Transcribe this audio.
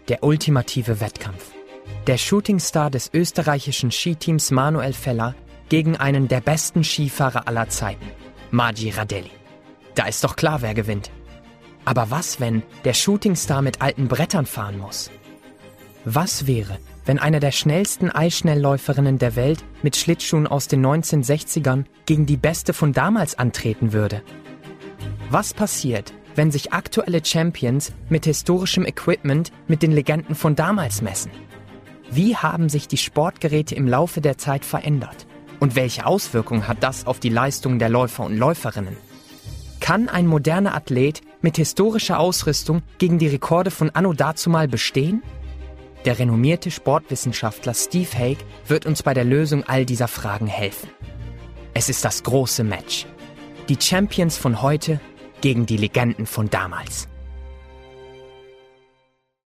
Der ultimative Wettkampf. Der Shootingstar des österreichischen Skiteams Manuel Feller gegen einen der besten Skifahrer aller Zeiten, Magi Radelli. Da ist doch klar, wer gewinnt. Aber was, wenn der Shootingstar mit alten Brettern fahren muss? Was wäre, wenn eine der schnellsten Eisschnellläuferinnen der Welt mit Schlittschuhen aus den 1960ern gegen die beste von damals antreten würde? Was passiert, wenn sich aktuelle Champions mit historischem Equipment mit den Legenden von damals messen? Wie haben sich die Sportgeräte im Laufe der Zeit verändert? Und welche Auswirkungen hat das auf die Leistung der Läufer und Läuferinnen? Kann ein moderner Athlet mit historischer Ausrüstung gegen die Rekorde von anno dazumal bestehen? Der renommierte Sportwissenschaftler Steve Hague wird uns bei der Lösung all dieser Fragen helfen. Es ist das große Match. Die Champions von heute gegen die Legenden von damals.